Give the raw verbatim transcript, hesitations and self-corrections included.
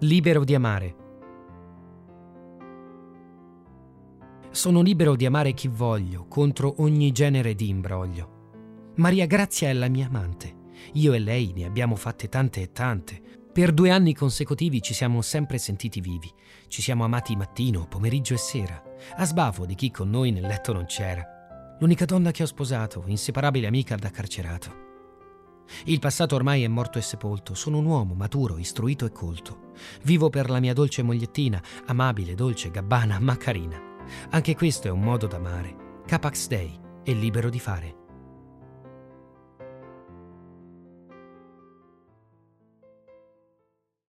Libero di amare. Sono libero di amare chi voglio, contro ogni genere di imbroglio. Maria Grazia è la mia amante. Io e lei ne abbiamo fatte tante e tante. Per due anni consecutivi ci siamo sempre sentiti vivi. Ci siamo amati mattino, pomeriggio e sera, a sbavio di chi con noi nel letto non c'era. L'unica donna che ho sposato, inseparabile amica da carcerato. Il passato ormai è morto e sepolto. Sono un uomo maturo, istruito e colto. Vivo per la mia dolce mogliettina, amabile, dolce, gabbana, ma carina. Anche questo è un modo d'amare. Capax Dei, e libero di fare.